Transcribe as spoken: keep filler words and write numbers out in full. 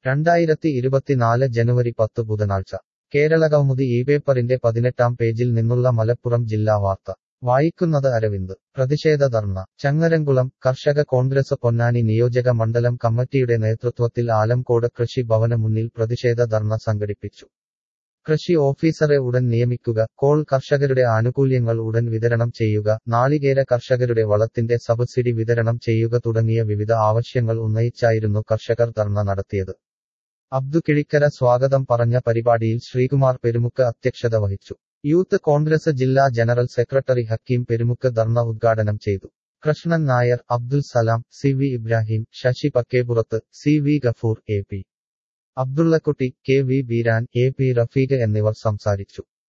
രണ്ടായിരത്തി ഇരുപത്തിനാല് ജനുവരി പത്ത് ബുധനാഴ്ച കേരളകൗമുദി ഈ പേപ്പറിന്റെ പതിനെട്ടാം പേജിൽ നിന്നുള്ള മലപ്പുറം ജില്ലാ വാർത്ത വായിക്കുന്നത് അരവിന്ദ് പ്രതിഷേധ ധർണ ചങ്ങരംകുളം കർഷക കോൺഗ്രസ് പൊന്നാനി നിയോജക മണ്ഡലം കമ്മിറ്റിയുടെ നേതൃത്വത്തിൽ ആലംകോട് കൃഷി ഭവന് മുന്നിൽ പ്രതിഷേധ ധർണ സംഘടിപ്പിച്ചു. കൃഷി ഓഫീസറെ ഉടൻ നിയമിക്കുക, കോൾ കർഷകരുടെ ആനുകൂല്യങ്ങൾ ഉടൻ വിതരണം ചെയ്യുക, നാളികേര കർഷകരുടെ വളത്തിന്റെ സബ്സിഡി വിതരണം ചെയ്യുക തുടങ്ങിയ വിവിധ ആവശ്യങ്ങൾ ഉന്നയിച്ചായിരുന്നു കർഷകർ ധർണ നടത്തിയത്. അബ്ദു കിഴിക്കര സ്വാഗതം പറഞ്ഞ പരിപാടിയിൽ ശ്രീകുമാർ പെരുമുക്ക് അധ്യക്ഷത വഹിച്ചു. യൂത്ത് കോൺഗ്രസ് ജില്ലാ ജനറൽ സെക്രട്ടറി ഹക്കീം പെരുമുക്ക് ധർണ ഉദ്ഘാടനം ചെയ്തു. Krishnan Nair, Abdul Salam, C V Ibrahim, Sasi Pakkepurath, C V Gafoor, A P Abdullakutty, K V Beeran, A P Rafeeq എന്നിവർ സംസാരിച്ചു.